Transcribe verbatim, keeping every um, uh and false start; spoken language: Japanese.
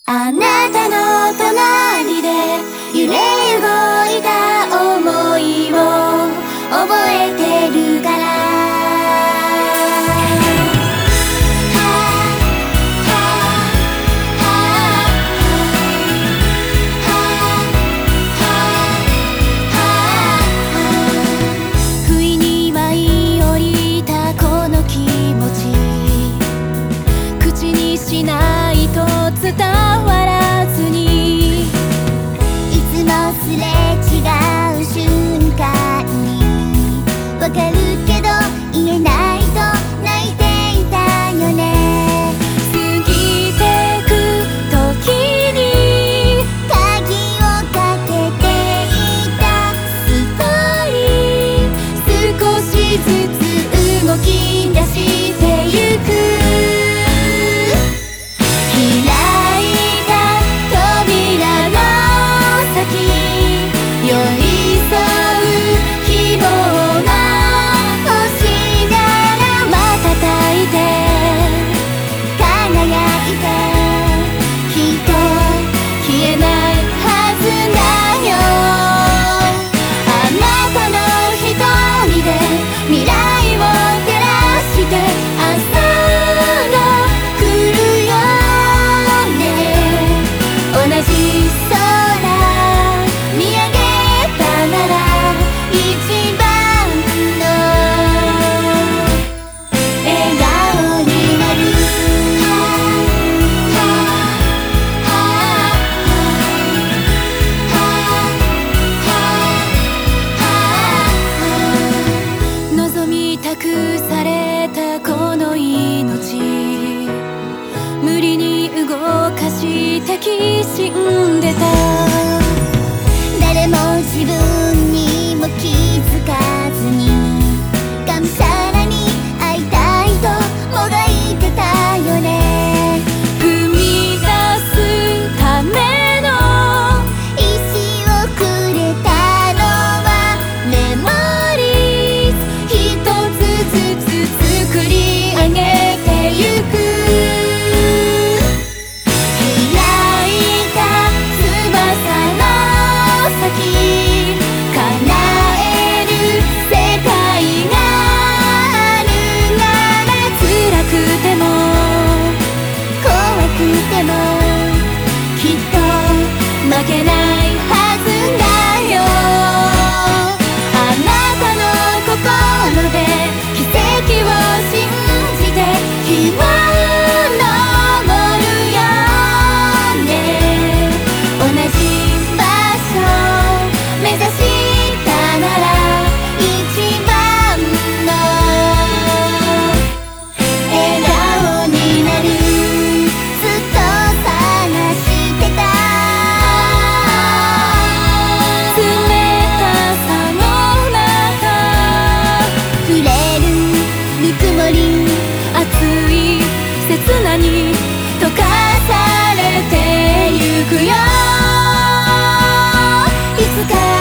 あなたの隣で揺れ動いた想いを覚えてるから不意に舞い降りたこの気持ち口にしないと伝わらずにいつもすれ違う瞬間にわかるけど言えないと泣いていたよね過ぎてく時に鍵をかけていたストーリー少しずつ動き出してゆく託されたこの命無理に動かしてきしんでた誰も自分にも気づかずにがむしゃらに会いたいともがいてたよね踏み出すための意志をくれたのはメモリーズ一つずつ作り上げてゆく開いた翼の先叶える世界があるなら辛くても怖くてもきっと負けないはずだよあなたの心で奇跡を信じて日を昇るよね同じ場所目指したなら一番の笑顔になるずっと探してた冷たさの中触れるぬくもり熱い刹那に溶かされてゆくよいつか